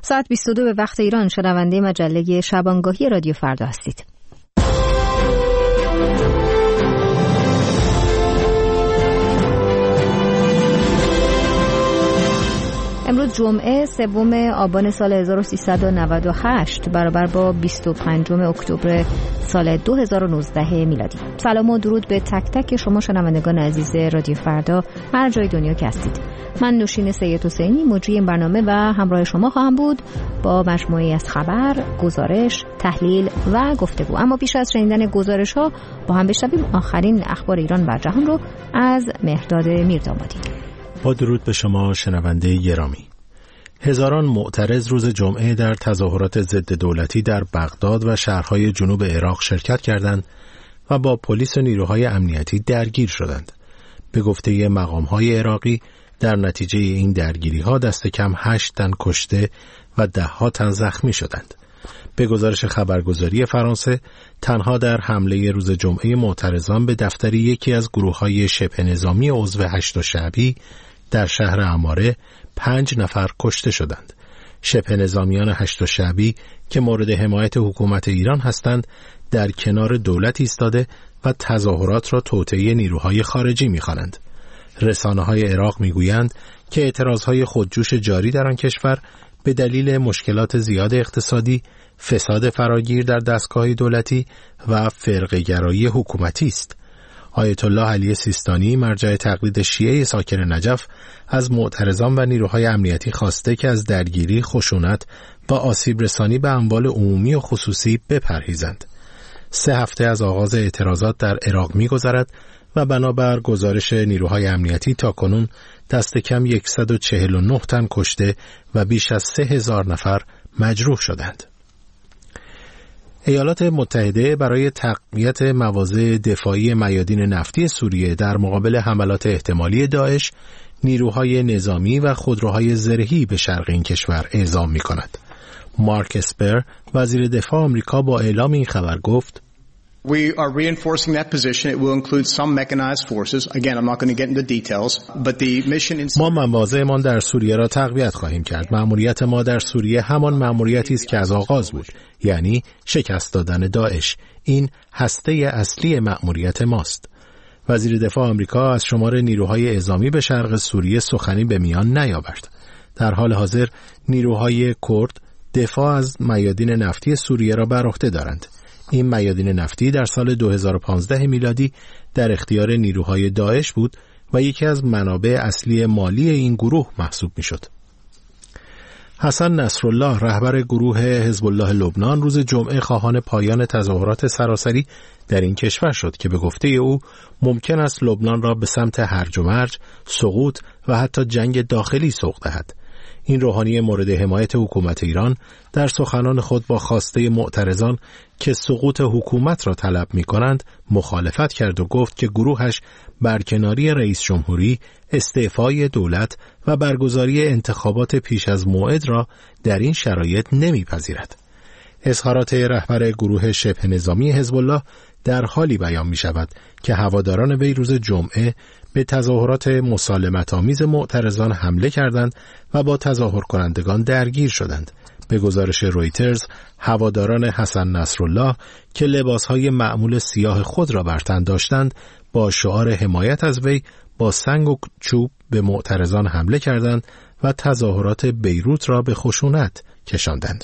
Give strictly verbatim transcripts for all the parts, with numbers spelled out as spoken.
ساعت بیست و دو به وقت ایران شنونده مجله شبانگاهی رادیو فردا هستید. امروز جمعه سوم آبان سال هزار و سیصد و نود و هشت برابر با بیست و پنجم اکتبر سال دو هزار و نوزده میلادی. سلام و درود به تک تک شما شنوندگان عزیز رادیو فردا هر جای دنیا که هستید. من نوشین سید حسینی مجری این برنامه و همراه شما خواهم بود با مجموعه‌ای از خبر، گزارش، تحلیل و گفتگو. اما پیش از شنیدن گزارش ها با هم بشنویم آخرین اخبار ایران و جهان رو از مهرداد میردامادی. با درود به شما شنونده گرامی. هزاران معترض روز جمعه در تظاهرات ضد دولتی در بغداد و شهرهای جنوب عراق شرکت کردند و با پلیس و نیروهای امنیتی درگیر شدند. به گفته مقام‌های عراقی در نتیجه این درگیری‌ها دست کم هشت تن کشته و ده ها تن زخمی شدند. به گزارش خبرگزاری فرانسه تنها در حمله روز جمعه معترضان به دفتر یکی از گروه‌های شبه نظامی عضو هشت شعبی در شهر عماره پنج نفر کشته شدند. شبه نظامیان هشت شعبی که مورد حمایت حکومت ایران هستند در کنار دولت ایستاده و تظاهرات را توطئه نیروهای خارجی می‌خوانند. رسانه‌های عراق می‌گویند که اعتراضهای خودجوش جاری در آن کشور به دلیل مشکلات زیاد اقتصادی، فساد فراگیر در دستگاه دولتی و فرقه‌گرایی حکومتی است. آیت الله علی سیستانی مرجع تقلید شیعه ساکن نجف از معترضان و نیروهای امنیتی خواسته که از درگیری، خشونت و آسیب رسانی به اموال عمومی و خصوصی بپرهیزند. سه هفته از آغاز اعتراضات در عراق می‌گذرد و بنابر گزارش نیروهای امنیتی تاکنون دست کم صد و چهل و نه تن کشته و بیش از سه هزار نفر مجروح شدند. ایالات متحده برای تقویت مواضع دفاعی میادین نفتی سوریه در مقابل حملات احتمالی داعش نیروهای نظامی و خودروهای زرهی به شرق این کشور اعزام می‌کند. مارک اسپر وزیر دفاع آمریکا با اعلام این خبر گفت: We are reinforcing that position. It will include some mechanized forces. Again, I'm not going to get into details, but the mission in ما مواضعمان در سوریه را تقویت خواهیم کرد. مأموریت ما در سوریه همان مأموریتی است که از آغاز بود، یعنی شکست دادن داعش. این هسته اصلی مأموریت ماست. وزیر دفاع آمریکا از شمار نیروهای اعزامی به شرق سوریه سخنی به میان نیاورد. در حال حاضر نیروهای کرد دفاع از میادین نفتی سوریه را بر عهده دارند. این میادین نفتی در سال دو هزار و پانزده میلادی در اختیار نیروهای داعش بود و یکی از منابع اصلی مالی این گروه محسوب میشد. حسن نصرالله رهبر گروه حزب الله لبنان روز جمعه خواهان پایان تظاهرات سراسری در این کشور شد که به گفته او ممکن است لبنان را به سمت هرج و مرج، سقوط و حتی جنگ داخلی سوق دهد. این روحانی مورد حمایت حکومت ایران در سخنان خود با خواسته معترضان که سقوط حکومت را طلب می کنند مخالفت کرد و گفت که گروهش برکناری رئیس جمهوری، استعفای دولت و برگزاری انتخابات پیش از موعد را در این شرایط نمی پذیرد. اظهارات رهبر گروه شبه نظامی حزب الله در حالی بیان می شود که هواداران وی روز جمعه به تظاهرات مسالمت‌آمیز معترضان حمله کردند و با تظاهر کنندگان درگیر شدند. به گزارش رویترز هواداران حسن نصرالله که لباسهای معمول سیاه خود را بر تن داشتند با شعار حمایت از وی با سنگ و چوب به معترضان حمله کردند و تظاهرات بیروت را به خشونت کشاندند.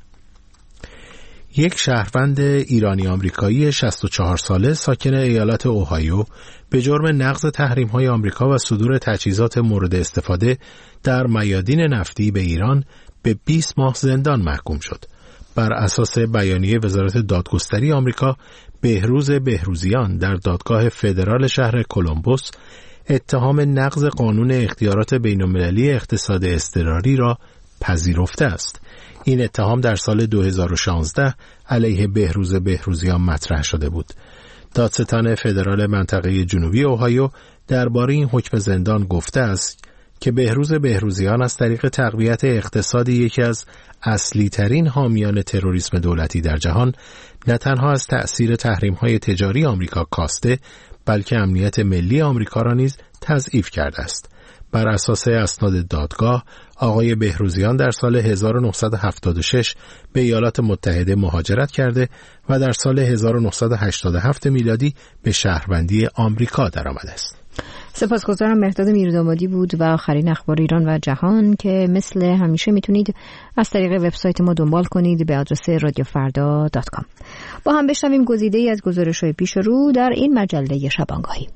یک شهروند ایرانی آمریکایی شصت و چهار ساله ساکن ایالت اوهایو به جرم نقض تحریم‌های آمریکا و صدور تجهیزات مورد استفاده در میادین نفتی به ایران به بیست ماه زندان محکوم شد. بر اساس بیانیه وزارت دادگستری آمریکا، بهروز بهروزیان در دادگاه فدرال شهر کلمبوس اتهام نقض قانون اختیارات بین‌المللی اقتصاد اضطراری را پذیرفته است. این اتهام در سال دو هزار و شانزده علیه بهروز بهروزیان مطرح شده بود. دادستان فدرال منطقه جنوبی اوهایو درباره این حکم زندان گفته است که بهروز بهروزیان از طریق تقویت اقتصادی یکی از اصلی ترین حامیان تروریسم دولتی در جهان نه تنها از تأثیر تحریم‌های تجاری آمریکا کاسته، بلکه امنیت ملی آمریکا را نیز تضعیف کرده است. بر اساس اسناد دادگاه آقای بهروزیان در سال هزار و نهصد و هفتاد و شش به ایالات متحده مهاجرت کرده و در سال هزار و نهصد و هشتاد و هفت میلادی به شهروندی آمریکا درآمده است. سپاسگزارم. مهرداد میردامادی بود و آخرین اخبار ایران و جهان که مثل همیشه میتونید از طریق وبسایت ما دنبال کنید به آدرس رادیو فردا دات کام. با هم بشنویم گزیده‌ای از گزارش‌های پیش رو در این مجله شبانگاهی.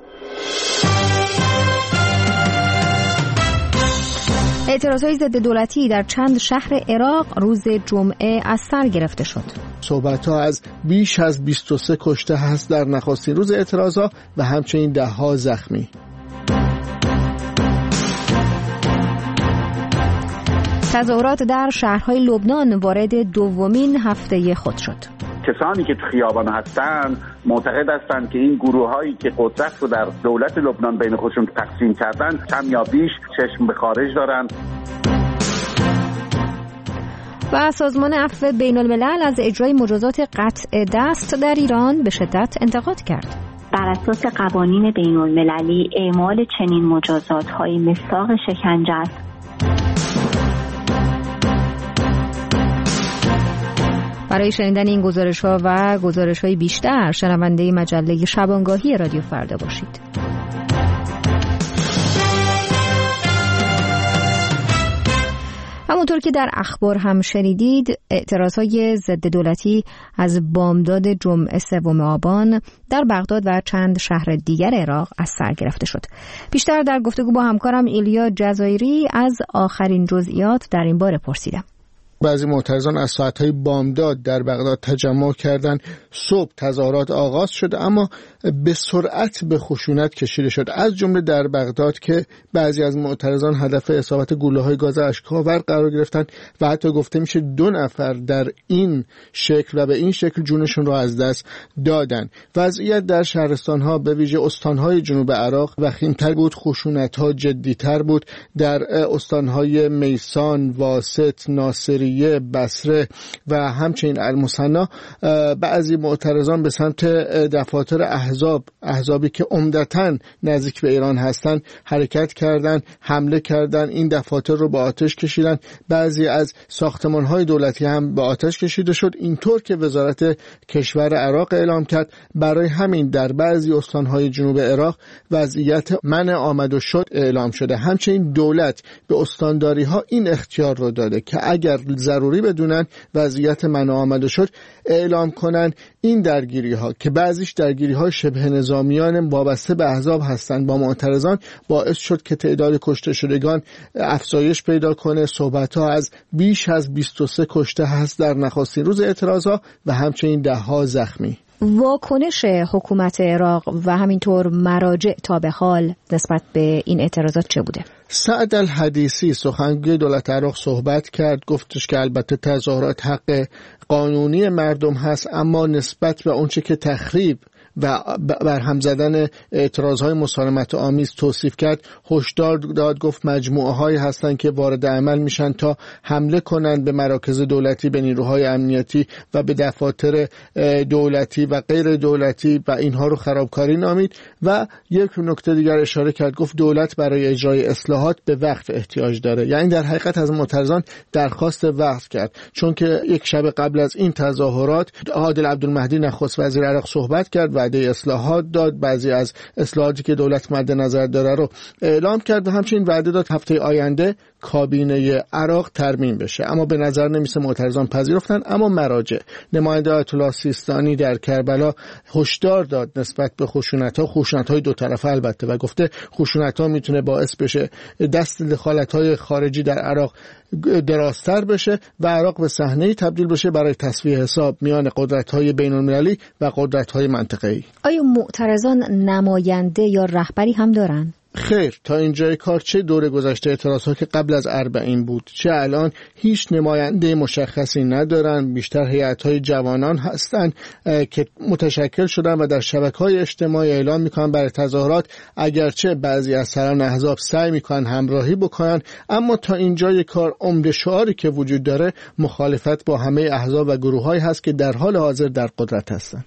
اعتراضهای ضد دولتی در چند شهر عراق روز جمعه از سر گرفته شد. صحبت‌ها از بیش از بیست و سه کشته هست در نخستین روز اعتراضها و همچنین ده ها زخمی. تظاهرات در شهرهای لبنان وارد دومین هفته خود شد. کسانی که تو خیابان هستند معتقد هستند که این گروه‌هایی که قدرت رو در دولت لبنان بین خودشون تقسیم کردن کم یا بیش چشم به خارج دارند. و سازمان عفو بین الملل از اجرای مجازات قطع دست در ایران به شدت انتقاد کرد. بر اساس قوانین بین المللی اعمال چنین مجازات‌های مصداق شکنجه است. برای شنیدن این گزارش‌ها و گزارش‌های بیشتر شنونده مجله شبانگاهی رادیو فردا باشید. همونطور که در اخبار هم شنیدید، اعتراضهای ضد دولتی از بامداد جمعه سوم آبان در بغداد و چند شهر دیگر عراق از سر گرفته شد. بیشتر در گفتگو با همکارم ایلیا جزایری از آخرین جزئیات در این باره پرسیدم. بعضی معترضان از ساعتهای بامداد در بغداد تجمع کردند. صبح تظاهرات آغاز شد اما به سرعت به خشونت کشیده شد، از جمله در بغداد که بعضی از معترضان هدف اصابت گلوله‌های گاز اشک‌آور قرار گرفتند و حتی گفته میشه دو نفر در این شکل و به این شکل جونشون رو از دست دادن. وضعیت در شهرستان‌ها به ویژه استان‌های جنوب عراق وخیم‌تر بود، خشونت‌ها جدی‌تر بود. در استان‌های میسان، واسط، ناصری، بصره و همچنین المثنا بعضی معترضان به سمت دفاتر احزاب احزابی که عمدتاً نزدیک به ایران هستند حرکت کردند، حمله کردند، این دفاتر رو با آتش کشیدند. بعضی از ساختمان‌های دولتی هم با آتش کشیده شد، اینطور که وزارت کشور عراق اعلام کرد. برای همین در بعضی استان‌های جنوب عراق وضعیت منع آمد و شد اعلام شده. همچنین دولت به استانداری‌ها این اختیار رو داده که اگر ضروری بدونن وضعیت منع آمده شد اعلام کنن. این درگیری ها که بعضیش درگیری های شبه نظامیان وابسته به احزاب هستند با معترضان باعث شد که تعداد کشته شدگان افزایش پیدا کنه. صحبت ها از بیش از بیست و سه کشته هست در نخستین روز اعتراض ها و همچنین ده ها زخمی. واکنش حکومت عراق و همینطور مراجع تا به حال نسبت به این اعتراضات چه بوده؟ سعد الحدیثی سخنگوی دولت عراق صحبت کرد، گفتش که البته تظاهرات حق قانونی مردم هست، اما نسبت به اونچه که تخریب و برهم زدن اعتراضهای مسالمت آمیز توصیف کرد هشدار داد. گفت مجموعه هایی هستن که وارد عمل میشن تا حمله کنند به مراکز دولتی، به نیروهای امنیتی و به دفاتر دولتی و غیر دولتی و اینها رو خرابکاری نامید. و یک نکته دیگر اشاره کرد، گفت دولت برای اجرای اصلاحات به وقت احتیاج داره. یعنی در حقیقت از معترضان درخواست وقت کرد، چون که یک شب قبل از این تظاهرات عادل عبدالمهدی نخست وزیر عراق صحبت کرد، وعده اصلاحات داد، بعضی از اصلاحاتی که دولت مد نظر داره رو اعلام کرد و همچنین وعده داد هفته آینده کابینه عراق ترمیم بشه. اما به نظر نمیسه معترضان پذیرفتن. اما مراجع، نماینده آیت الله سیستانی در کربلا هشدار داد نسبت به خشونت‌ها، خشونت‌های دو طرفه البته، و گفته خشونت‌ها میتونه باعث بشه دست دخالت‌های خارجی در عراق درازتر بشه و عراق به صحنه‌ای تبدیل بشه برای تسویه حساب میان قدرت‌های بین‌المللی و قدرت‌های منطقه‌ای. آیا معترضان نماینده یا رهبری هم دارن؟ خیر، تا اینجای کار چه دوره گذشته اعتراض‌ها که قبل از اربعین بود چه الان هیچ نماینده مشخصی ندارن. بیشتر هیئت‌های جوانان هستند که متشکل شدن و در شبکه‌های اجتماعی اعلام می‌کنن برای تظاهرات، اگرچه بعضی از سران احزاب سعی می‌کنن همراهی بکنن، اما تا اینجای کار عمده شعاری که وجود داره مخالفت با همه احزاب و گروه‌هایی هست که در حال حاضر در قدرت هستند.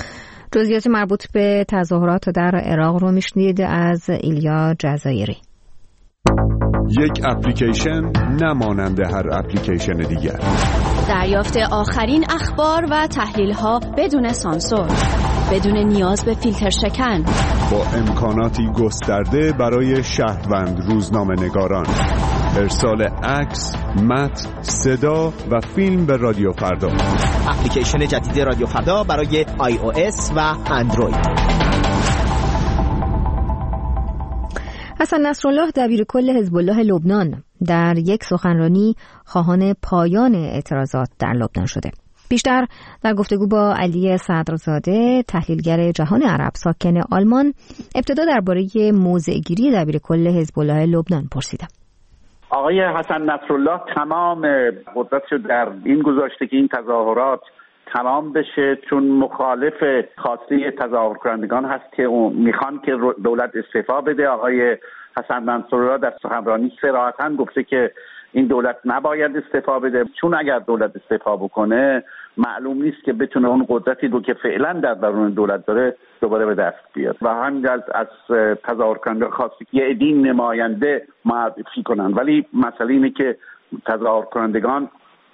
جزئیات مربوط به تظاهرات در عراق رو میشنید از ایلیا جزایری. یک اپلیکیشن نمانند هر اپلیکیشن دیگر. دریافت آخرین اخبار و تحلیل‌ها بدون سانسور، بدون نیاز به فیلتر شکن، با امکاناتی گسترده برای شهروند روزنامه‌نگاران. ارسال عکس، متن، صدا و فیلم به رادیو فردا. اپلیکیشن جدید رادیو فردا برای آی او اس و اندروید. حسن نصرالله دبیرکل حزب الله لبنان در یک سخنرانی خواهان پایان اعتراضات در لبنان شده. بیشتر در گفتگو با علی صدرزاده تحلیلگر جهان عرب ساکن آلمان ابتدا درباره موضع‌گیری دبیرکل حزب الله لبنان پرسیدم. آقای حسن نصرالله تمام قدرتشو در این گذاشته که این تظاهرات تمام بشه، چون مخالف خواسته تظاهر کنندگان هست که میخوان که دولت استعفا بده. آقای حسن نصرالله در سخنرانی صراحتاً گفته که این دولت نباید استعفا بده، چون اگر دولت استعفا بکنه معلوم نیست که بتونه اون قدرتی رو که فعلا در درون دولت داره دوباره به دست بیاد و همین از از تظاهر کنندگان خواسته که یه عده نماینده معرفی کنن. ولی مسئله اینه که تظاهر کنندگان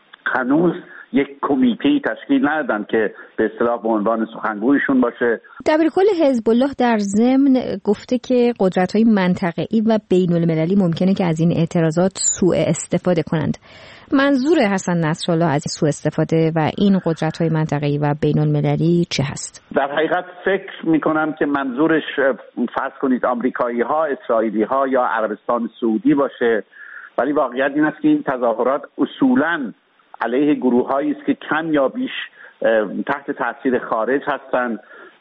هنوز یک کمیته تشکیل ندادن که به اصطلاح به عنوان سخنگویشون باشه. دبیرکل حزب الله در ضمن گفته که قدرت‌های منطقه‌ای و بین‌المللی ممکنه که از این اعتراضات سوء استفاده کنند. منظور حسن نصرالله از این سوء استفاده و این قدرت‌های منطقه‌ای و بین‌المللی چه هست؟ در حقیقت فکر می‌کنم که منظورش فرض کنید آمریکایی‌ها، اسرائیلی‌ها یا عربستان سعودی باشه، ولی واقعیت این است که این تظاهرات اصولاً علیه گروه‌هایی است که کم یا بیش تحت تاثیر خارج هستند.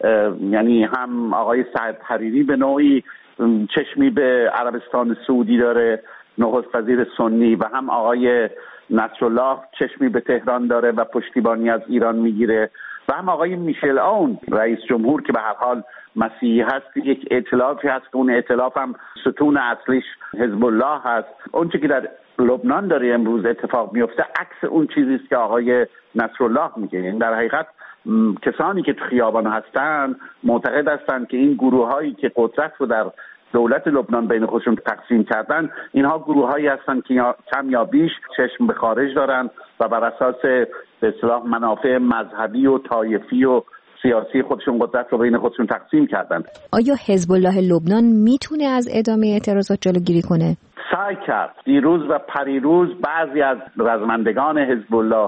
یعنی هم آقای سعد حریری به نوعی چشمی به عربستان سعودی داره، نخست وزیر سنی، و هم آقای نصرالله چشمی به تهران داره و پشتیبانی از ایران میگیره، و هم آقای میشل اون رئیس جمهور که به هر حال مسیحی هست. یک ائتلافی هست که اون ائتلاف هم ستون اصلیش حزب الله هست. اون چیزی که در لبنان داره امروز اتفاق میفته عکس اون چیزی است که آقای نصرالله میگه. یعنی در حقیقت کسانی که تو خیابان هستن معتقد هستند که این گروه‌هایی که قدرت رو در دولت لبنان بین خودشون تقسیم کردن، اینها گروه‌هایی هستند که کم یا بیش چشم به خارج دارن و بر اساس به اصطلاح منافع مذهبی و طایفی و سیاسی خودشون قدرت رو بین خودشون تقسیم کردن. آیا حزب الله لبنان میتونه از ادامه اعتراضات جلوگیری کنه؟ سعی کرد. دیروز و پریروز بعضی از رزمندگان حزب الله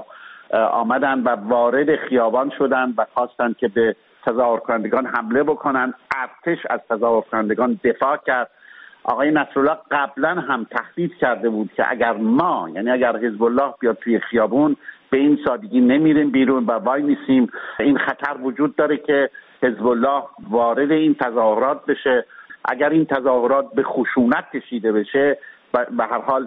آمدن و وارد خیابان شدند و خواستند که به تظاهر کنندگان حمله بکنن. ارتش از تظاهر کنندگان دفاع کرد. آقای نصرالله قبلا هم تهدید کرده بود که اگر ما، یعنی اگر حزب الله بیاد توی خیابون، به این سادگی نمیریم بیرون و وای میسیم. این خطر وجود داره که حزب الله وارد این تظاهرات بشه. اگر این تظاهرات به خشونت کشیده بشه، به هر حال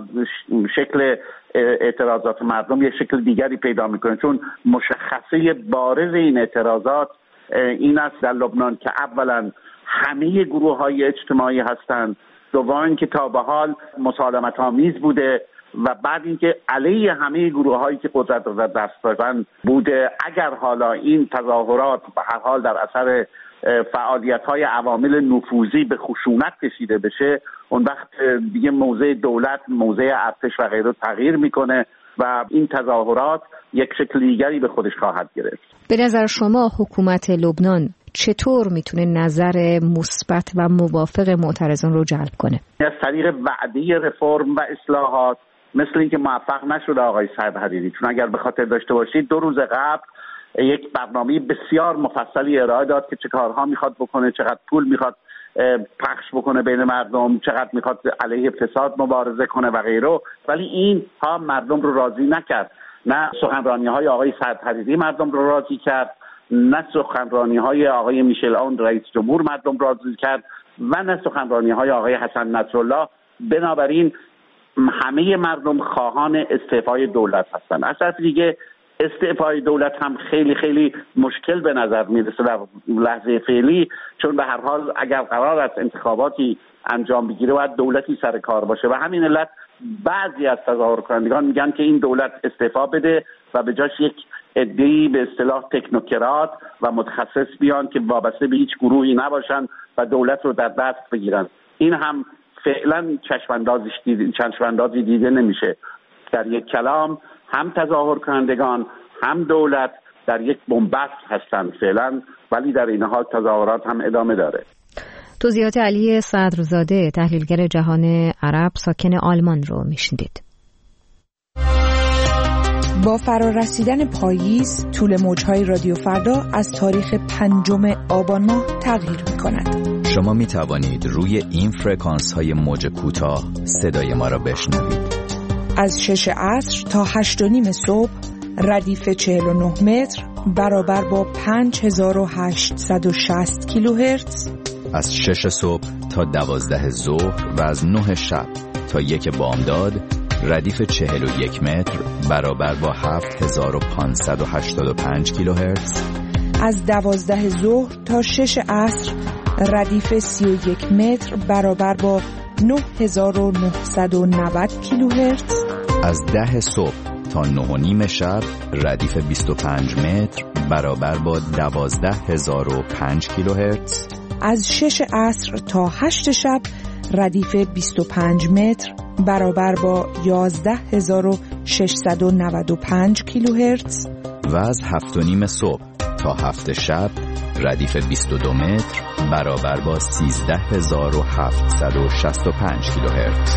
شکل اعتراضات مردم یه شکل دیگری پیدا میکنه، چون مشخصه بارز این اعتراضات این است در لبنان که اولا همه گروه‌های اجتماعی هستند، دوم اینکه تا به حال مسالمت آمیز بوده و بعد اینکه علیه همه گروه‌هایی که قدرت رو در دست دارن بوده. اگر حالا این تظاهرات به هر حال در اثر فعالیت‌های عوامل نفوذی به خشونت کشیده بشه، اون وقت دیگه موضع دولت، موضع ارتش و غیره تغییر میکنه و این تظاهرات یک شکل دیگری به خودش خواهد گرفت. به نظر شما حکومت لبنان چطور میتونه نظر مثبت و موافق معترضان رو جلب کنه؟ از طریق وعده رفرم و اصلاحات، مثل اینکه موفق نشده آقای سعد حریری. چون اگر به خاطر داشته باشید دو روز قبل یک برنامه بسیار مفصلی ارائه داد که چه کارها میخواد بکنه، چقدر پول میخواد پخش بکنه بین مردم، چقدر میخواد علیه فساد مبارزه کنه و غیره. ولی این ها مردم رو راضی نکرد. نه سخنرانی های آقای سعد حریری مردم رو راضی کرد، نه سخنرانی های آقای میشل اون رئیس جمهور مردم رو راضی کرد و نه سخنرانی های آقای حسن نصرالله. بنابراین همه مردم خواهان استعفای دولت هستند. از طرف دیگه استعفای دولت هم خیلی خیلی مشکل به نظر میرسه در لحظه فعلی، چون به هر حال اگر قرار است انتخاباتی انجام بگیره باید دولتی سر کار باشه و همین علت بعضی از تظاهر کنندگان میگن که این دولت استعفا بده و به جاش یک عده‌ای به اصطلاح تکنوکرات و متخصص بیان که وابسته به هیچ گروهی نباشن و دولت رو در دست بگیرن. این هم فعلا چشماندازی دیده چشماندازی دیده نمیشه. در یک کلام هم تظاهر کنندگان هم دولت در یک بنبست هستند فعلا، ولی در این حال تظاهرات هم ادامه داره. توضیحات علی صدرزاده، تحلیلگر جهان عرب ساکن آلمان رو میشنیدید. با فرارسیدن پاییز، طول موج‌های رادیو فردا از تاریخ پنجم آبان ماه تغییر می‌کند. شما می‌توانید روی این فرکانس‌های موج کوتاه صدای ما را بشنوید. از شش عصر تا هشت و نیم صبح، ردیف چهل و نه متر برابر با پنج هزار و هشتصد و شصت کیلوهرتز. از شش صبح تا دوازده ظهر و از نه شب تا یک بامداد، ردیف چهل و یک متر برابر با هفت هزار و پانصد و هشتاد و پنج کیلوهرتز. از دوازده ظهر تا شش عصر، ردیف سی و یک متر برابر با نه هزار و نهصد و نود کیلوهرتز. از ده صبح تا نه و نیم شب، ردیف بیست و پنج متر برابر با دوازده هزار و پنج کیلوهرتز. از شش عصر تا هشت شب، ردیف بیست و پنج متر برابر با یازده هزار و ششصد و نود و پنج کیلوهرتز. و از هفت و نیم صبح تا هفت شب، ردیف بیست و دو متر برابر با سیزده هزار و هفتصد و شصت و پنج کیلوهرتز.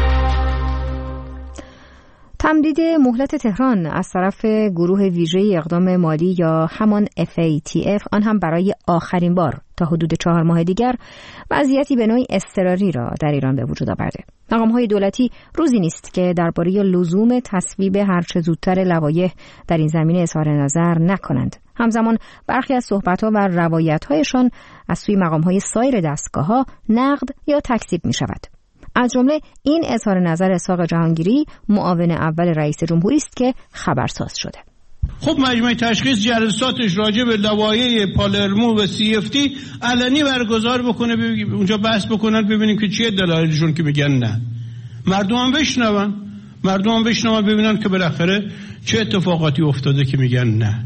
تمدید مهلت تهران از طرف گروه ویژه اقدام مالی یا همان اف ای تی اف، آن هم برای آخرین بار تا حدود چهار ماه دیگر، وضعیتی به نوعی اضطراری را در ایران به وجود آورده. مقام‌های دولتی روزی نیست که درباره لزوم تصویب هرچه زودتر لوایح در این زمینه اظهار نظر نکنند. همزمان برخی از صحبت‌ها و روایت‌هایشان از سوی مقام‌های سایر دستگاه‌ها نقد یا تکذیب می‌شود. از جمله این اظهار نظر اسحاق جهانگیری، معاون اول رئیس جمهوری است که خبرساز شده. خب مجمع تشخیص جلساتش راجع به لوایح پالرمو و سی اف تی علنی برگزار بکنه، اونجا بحث بکنن، ببینیم که چیه دلایلشون که میگن نه. مردم هم بشنون، مردم هم بشنون ببینن که بالاخره چه اتفاقاتی افتاده که میگن نه.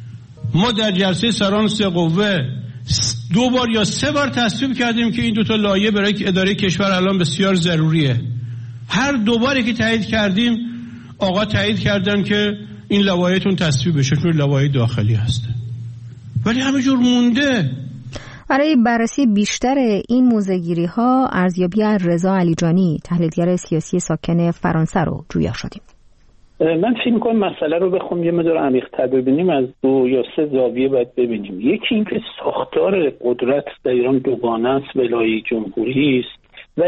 ما در جلسه سران سه قوه دو بار یا سه بار تصویب کردیم که این دوتا لایحه برای اداره کشور الان بسیار ضروریه. هر دو باری که تایید کردیم، آقا تایید کردن که این لوایحتون تصویب بشه چون لوایح داخلی هسته، ولی همینجور مونده. برای بررسی بیشتر این موضع‌گیری ها ارزیابی از رضا علیجانی، تحلیلگر سیاسی ساکن فرانسه رو جویا شدیم. من فکر می‌کنم مسئله رو بخوام یه مقدار عمیق‌تر ببینیم، از دو یا سه زاویه باید ببینیم. یکی اینکه ساختار قدرت در ایران دوگانه است، ولایت جمهوری است و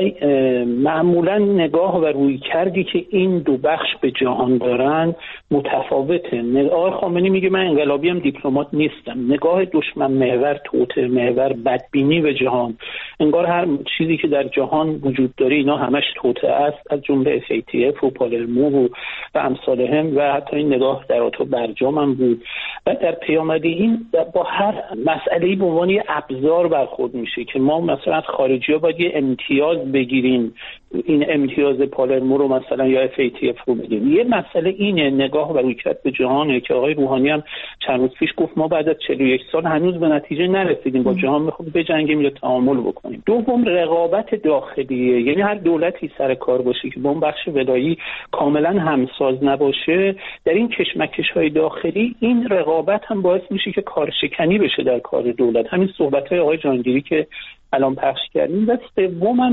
معمولا نگاه و رویکردی که این دو بخش به جهان دارن متفاوته. آقای خامنه‌ای میگه من انقلابی هم دیپلمات نیستم. نگاه دشمن محور، توطئه محور، بدبینی به جهان، انگار هر چیزی که در جهان وجود داره اینا همش توطئه است، از جمله اف ای تی اف و پالرمو و, و امثالهم، و حتی این نگاه در آتو برجام هم بود. و در پیامد این با هر مسئله‌ای به عنوان ابزار برخورد میشه که ما مثلا از خارجی‌ها باید یه امتیاز بگیریم، این امتیاز پالرمو رو مثلا یا اف ای تی اف رو بگیریم. یه مسئله اینه، نگاه و رویکرد به جهانه که آقای روحانی هم چند روز پیش گفت ما بعد از چهل و یک سال هنوز به نتیجه نرسیدیم، با جهان میخوام بجنگیم یا تعامل بکنیم. دوم رقابت داخلیه، یعنی هر دولتی سر کار باشه که با اون بخش ولایی کاملا همساز نباشه، در این کشمکش‌های داخلی این رقابت هم باعث میشه که کارشکنی بشه در کار دولت. همین صحبت‌های آقای جهانگیری که الان پخش کردیم. و سوم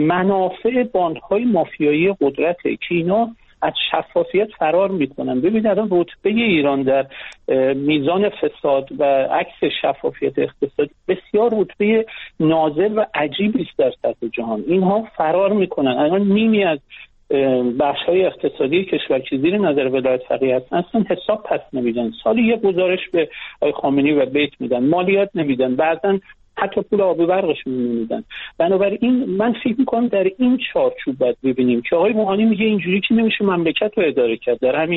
منافع باندهای مافیایی قدرته که اینا از شفافیت فرار میکنن. ببینید الان رتبه ایران در میزان فساد و عکس شفافیت اقتصادی بسیار رتبه نازل و عجیبی است در سطح جهان. اینها فرار میکنن. الان نیمی از بخش‌های اقتصادی کشور که زیر نظر ولایت فقیه هستن اصلا حساب پس نمیدن. سالی یه گزارش به آقای خامنه‌ای و بیت میدن، مالیات نمیدن، بعضن حتی پول آب و برقشون نمیدن. بنابراین من فکر میکنم در این چارچوب باید ببینیم که آقای روحانی میگه اینجوری که نمیشه مملکت رو اداره کرد. در همین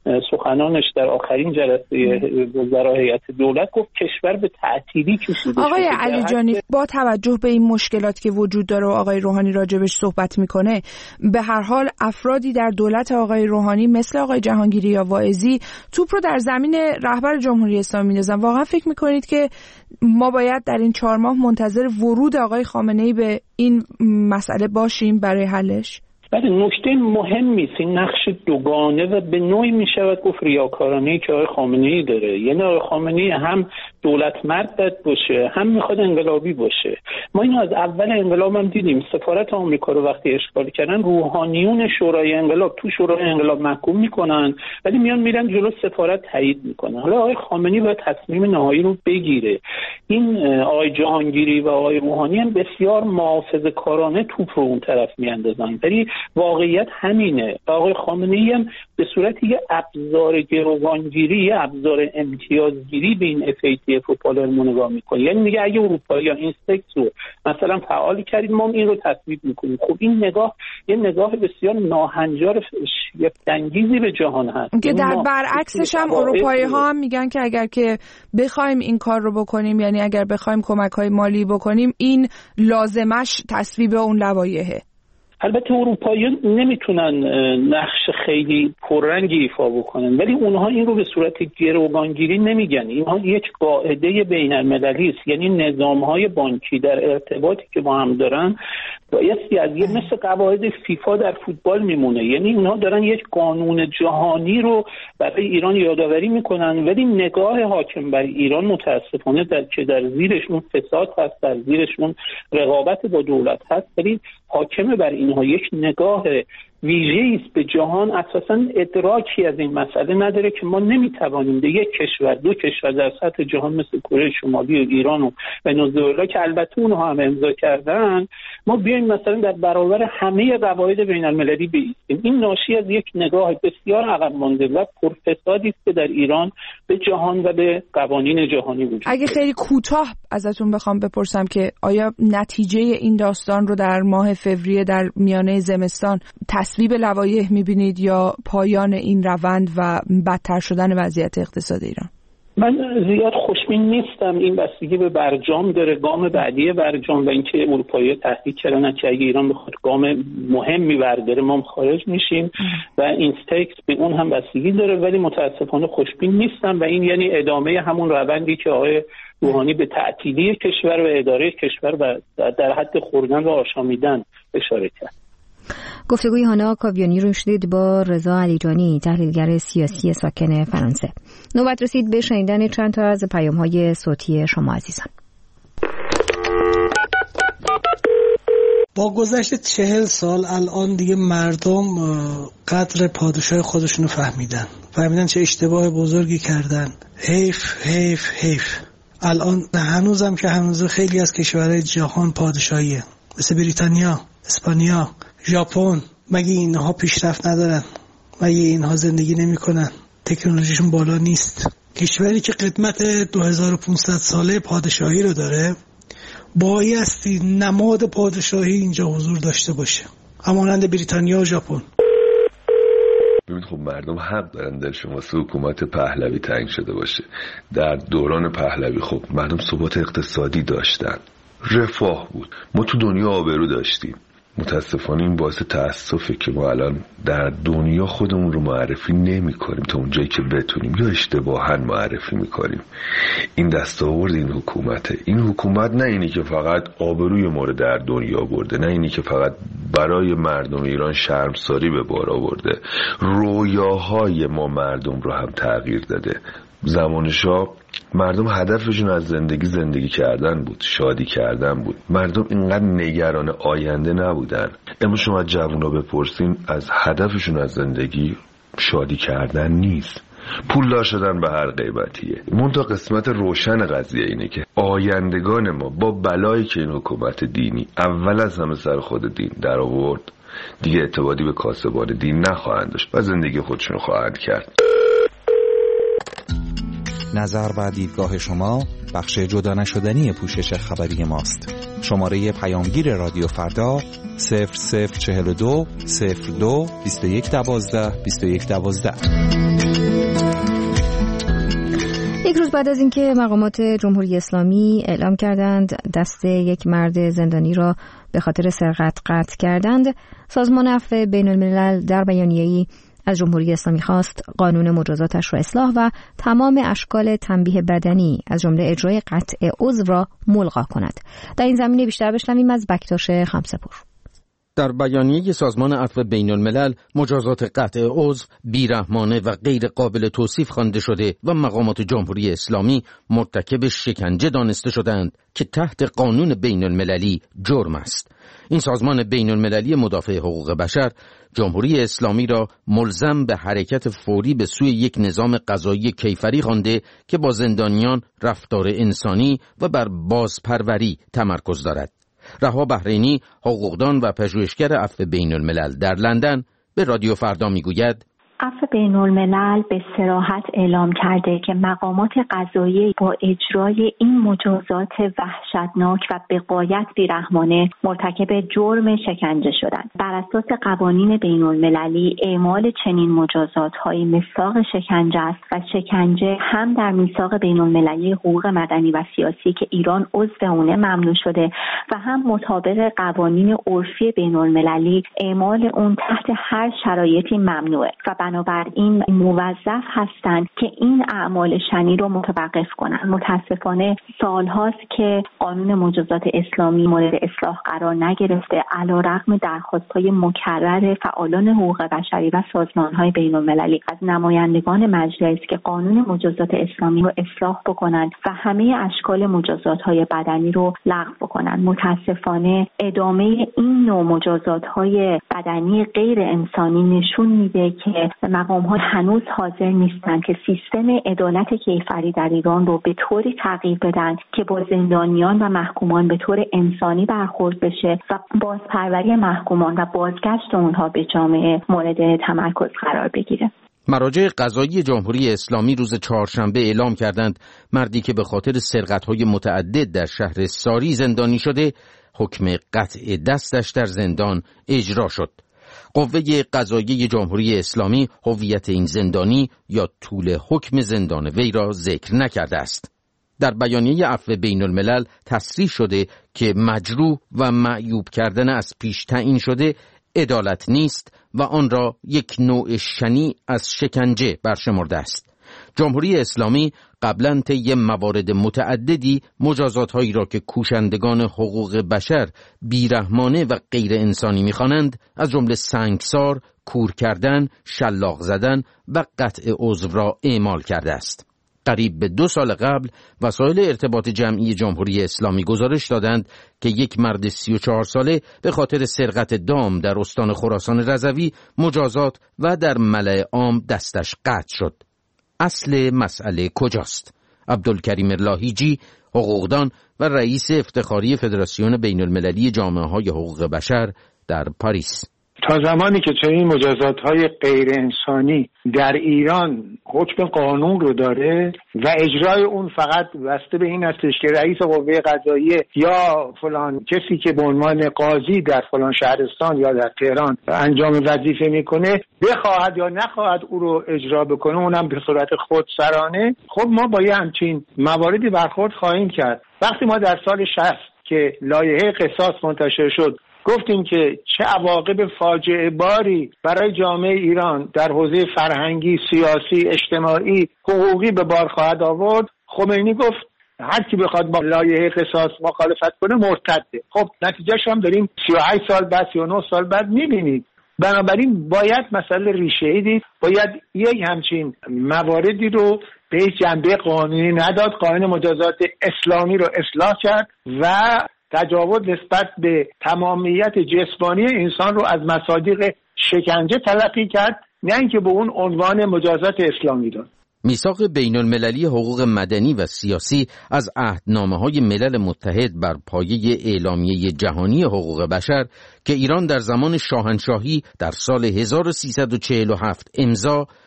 سخنانش در آخرین جلسه وزرای هیئت دولت گفت کشور به تعطیلی کشیده. آقای علیجانی، با توجه به این مشکلات که وجود داره و آقای روحانی راجبش صحبت میکنه، به هر حال افرادی در دولت آقای روحانی مثل آقای جهانگیری یا واعظی توپ رو در زمین رهبر جمهوری اسلامی میندازن. واقعا فکر میکنید که ما باید در این چهار ماه منتظر ورود آقای خامنه‌ای به این مسئله باشیم برای حلش؟ بله، نکته مهمی است این نقش دوگانه و به نوعی می شود گفت ریاکارانه‌ای که آقای خامنه‌ای داره. یعنی آقای خامنه‌ای هم دولت مرد باید باشه، هم میخواد انقلابی باشه. ما اینو از اول انقلاب هم دیدیم. سفارت آمریکا رو وقتی اشغال کردن، روحانیون شورای انقلاب تو شورای انقلاب محکوم میکنن، ولی میان میرن جلو سفارت تایید میکنن. حالا آقای خامنه‌ای باید تصمیم نهایی رو بگیره. این آقای جهانگیری و آقای روحانی هم بسیار محافظه‌کارانه توپ رو اون طرف میاندازن، ولی واقعیت همینه. آقای خامنه‌ای هم به صورت یه ابزار گروگانگیری، یه ابزار امتیازگیری به این اف ای تی اف و پالرمو نگاه میکنه. یعنی میگه اگه اروپا یا این سکس رو مثلا فعال کردید، ما این رو تصویب میکنیم. خب این نگاه یه نگاه بسیار ناهنجار شگفت‌انگیزی به جهان هست که در برعکسش هم اروپایی ها هم میگن که اگر که بخوایم این کار رو بکنیم، یعنی اگر بخوایم کمک‌های مالی بکنیم، این لازمش تصویب اون لوایحه. البته اروپاییان نمیتونن نقش خیلی پررنگی ایفا بکنن، ولی اونها این رو به صورت گروگانگیری نمیگن. اینها یک قاعده بین‌المللی است، یعنی نظام‌های بانکی در ارتباطی که با هم دارن بایستی از یه مثل قواعد فیفا در فوتبال میمونه. یعنی اونها دارن یک قانون جهانی رو برای ایران یادآوری میکنن، ولی نگاه حاکم بر ایران متاسفانه در که در زیرش اون فساد هست، در زیرش اون رقابت با دولت هست، ولی حاکم بر اینها یک نگاه ویژه‌ای است به جهان. اساساً ادراکی از این مسئله نداره که ما نمیتوانیم به یک کشور، دو کشور در سطح جهان مثل کره شمالی و ایران و ونزوئلا که البته اونها هم امضا کردن، ما بیایم مثلا در برابر همه قواعد بین‌المللی بایستیم. این ناشی از یک نگاه بسیار عقب مانده و پرفسادی است که در ایران به جهان و به قوانین جهانی وجود داره. اگه خیلی کوتاه ازتون بخوام بپرسم که آیا نتیجه این داستان رو در ماه فوریه در میانه زمستان تصویب لوایح می‌بینید یا پایان این روند و بدتر شدن وضعیت اقتصاد ایران؟ من زیاد خوشبین نیستم. این بستگی به برجام داره، گام بعدی برجام و اینکه اروپایی‌ها تهدید کردن که اگه ایران بخواد گام مهمی برداره ما خارج میشیم و این استیکس به اون هم بستگی داره، ولی متاسفانه خوشبین نیستم و این یعنی ادامه همون روندی که آقای روحانی به تعطیلی کشور و اداره کشور و در حد خوردن و آشامیدن اشاره کرد. گفتگوی هانا کاویانی رو شدید با رضا علیجانی، تحلیلگر سیاسی ساکن فرانسه. نوبت رسید به شنیدن چند تا از پیام‌های صوتی شما عزیزان. با گذشت چهل سال الان دیگه مردم قدر پادشاه خودشونو فهمیدن فهمیدن چه اشتباه بزرگی کردن. حیف حیف حیف. الان هنوزم که هنوز خیلی از کشورهای جهان پادشاهیه، مثل بریتانیا، اسپانیا، ژاپن. مگه اینها پیشرفت ندارن؟ مگه اینها زندگی نمی کنن؟ تکنولوژیشون بالا نیست؟ کشوری که قدمت دو هزار و پانصد ساله پادشاهی رو داره بایستی نماد پادشاهی اینجا حضور داشته باشه، همانند بریتانیا و ژاپن. ببین خب مردم حق دارن در شما سه حکومت پهلوی تنگ شده باشه. در دوران پهلوی خب مردم ثبات اقتصادی داشتن، رفاه بود، ما تو دنیا آبرو داشتیم. متاسفانه این باعث تأسفه که ما الان در دنیا خودمون رو معرفی نمی کنیم تا اونجایی که بتونیم، یا اشتباهاً معرفی می کنیم. این دستاورد این حکومته. این حکومت نه اینی که فقط آبروی ما رو در دنیا برده، نه اینی که فقط برای مردم ایران شرمساری به بار آورده، رویاهای ما مردم رو هم تغییر داده. زمان شاه مردم هدفشون از زندگی زندگی کردن بود، شادی کردن بود. مردم اینقدر نگران آینده نبودن. اما شما از جوونا بپرسین، از هدفشون از زندگی شادی کردن نیست، پولدار شدن به هر قیمتیه. منتها قسمت روشن قضیه اینه که آیندگان ما با بلایی که این حکومت دینی اول از همه سر خود دین در آورد دیگه اعتمادی به کاسبان دین نخواهند داشت و زندگی خودشون خواهند کرد. نظر و دیدگاه شما بخش جدا نشدنی پوشش خبری ماست. شماره پیامگیر رادیو فردا صفر صفر چهل و دو صفر دو بیست و یک دوازده بیست و یک دوازده. یک روز بعد از اینکه مقامات جمهوری اسلامی اعلام کردند دست یک مرد زندانی را به خاطر سرقت قطع کردند، سازمان عفو بین الملل در بیانیه‌ای از جمهوری اسلامی خواست قانون مجازاتش را اصلاح و تمام اشکال تنبیه بدنی از جمله اجرای قطع عضو را ملغا کند. در این زمینه بیشتر بشنویم از بکتاش خمسه‌پور. در بیانیه سازمان عفو بین الملل مجازات قطع عضو بیرحمانه و غیر قابل توصیف خوانده شده و مقامات جمهوری اسلامی مرتکب شکنجه دانسته شدند که تحت قانون بین المللی جرم است. این سازمان بین المللی مدافع حقوق بشر جمهوری اسلامی را ملزم به حرکت فوری به سوی یک نظام قضایی کیفری خوانده که با زندانیان رفتار انسانی و بر بازپروری تمرکز دارد. رها بحرینی، حقوقدان و پژوهشگر عفو بین الملل در لندن به رادیو فردا میگوید عفو بین الملل به صراحت اعلام کرده که مقامات قضایی با اجرای این مجازات وحشتناک و به غایت بیرحمانه مرتکب جرم شکنجه شدند. بر اساس قوانین بین المللی اعمال چنین مجازات‌هایی مصداق شکنجه است و شکنجه هم در میثاق بین المللی حقوق مدنی و سیاسی که ایران عضو اون ممنوع شده و هم مطابق قوانین عرفی بین المللی اعمال اون تحت هر شرایطی ممنوعه و بنابراین موظف هستند که این اعمال شنی رو متوقف کنند. متاسفانه سالهاست که قانون مجازات اسلامی مورد اصلاح قرار نگرفته، علیرغم درخواست‌های مکرر فعالان حقوق بشری و سازمان‌های بین‌المللی از نمایندگان مجلس که قانون مجازات اسلامی رو اصلاح بکنند و همه اشکال مجازات‌های بدنی رو لغو بکنند. متاسفانه ادامه این نوع مجازات‌های بدنی غیر انسانی نشون میده که مقام‌ها هنوز حاضر نیستند که سیستم عدالت کیفری در ایران رو به طوری تغییر بدن که با زندانیان و محکومان به طور انسانی برخورد بشه و بازپروری محکومان و بازگشت اونها به جامعه مورد تمرکز قرار بگیره. مراجع قضایی جمهوری اسلامی روز چهارشنبه اعلام کردند مردی که به خاطر سرقت‌های متعدد در شهر ساری زندانی شده، حکم قطع دستش در زندان اجرا شد. قوه قضاییه جمهوری اسلامی هویت این زندانی یا طول حکم زندان وی را ذکر نکرده است. در بیانیه عفو بین الملل تصریح شده که مجروح و معیوب کردن از پیش تعیین شده عدالت نیست و آن را یک نوع شنیع از شکنجه برشمرده است. جمهوری اسلامی قبلا طی موارد متعددی مجازات‌هایی را که کوشندگان حقوق بشر بیرحمانه و غیر انسانی می‌خوانند از جمله سنگسار، کور کردن، شلاق زدن و قطع عضو را اعمال کرده است. قریب به دو سال قبل وسایل ارتباط جمعی جمهوری اسلامی گزارش دادند که یک مرد سی و چهار ساله به خاطر سرقت دام در استان خراسان رضوی مجازات و در ملأ عام دستش قطع شد. اصل مسئله کجاست؟ عبدالکریم لاهیجی، حقوقدان و رئیس افتخاری فدراسیون بین المللی جامعه های حقوق بشر در پاریس: تا زمانی که چنین مجازات‌های غیر انسانی در ایران حکم قانون رو داره و اجرای اون فقط بسته به این هستش که رئیس قوه قضاییه یا فلان کسی که به عنوان قاضی در فلان شهرستان یا در تهران انجام وظیفه میکنه بخواهد یا نخواهد او رو اجرا بکنه، اونم به صورت خودسرانه، خب ما با یه همچین مواردی برخورد خواهیم کرد. وقتی ما در سال شصت که لایحه قصاص منتشر شد گفتیم که چه عواقب فاجعه باری برای جامعه ایران در حوزه فرهنگی، سیاسی، اجتماعی، حقوقی به بار خواهد آورد، خمینی گفت هر کی بخواد با لایحه قصاص مخالفت کنه مرتده. خب نتیجهش هم داریم سی و هشت سال بعد، سی و نه سال بعد می‌بینید. بنابراین باید مسئله ریشه‌ای دید، باید یک همچین مواردی رو به جنبه قانونی نداد، قانون مجازات اسلامی رو اصلاح کرد و تجاوز نسبت به تمامیت جسمانی انسان رو از مصادیق شکنجه تلقی کرد، نه اینکه به اون عنوان مجازات اسلامی داد. میثاق بین المللی حقوق مدنی و سیاسی از عهدنامه‌های ملل متحد بر پایه اعلامیه جهانی حقوق بشر که ایران در زمان شاهنشاهی در سال هزار و سیصد و چهل و هفت امضا،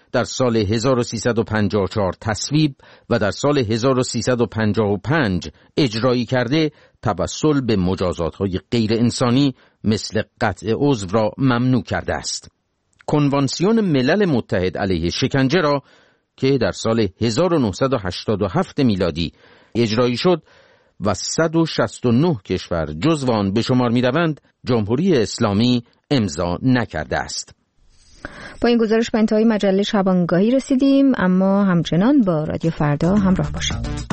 در سال هزار و سیصد و پنجاه و چهار تصویب و در سال هزار و سیصد و پنجاه و پنج اجرایی کرده، توسل به مجازات‌های غیر انسانی مثل قطع عضو را ممنوع کرده است. کنوانسیون ملل متحد علیه شکنجه را که در سال هزار و نهصد و هشتاد و هفت میلادی اجرایی شد و صد و شصت و نه کشور جزو آن به شمار می‌روند، جمهوری اسلامی امضا نکرده است. با این گزارش به انتهای مجله شبانگاهی رسیدیم، اما همچنان با رادیو فردا همراه باشید.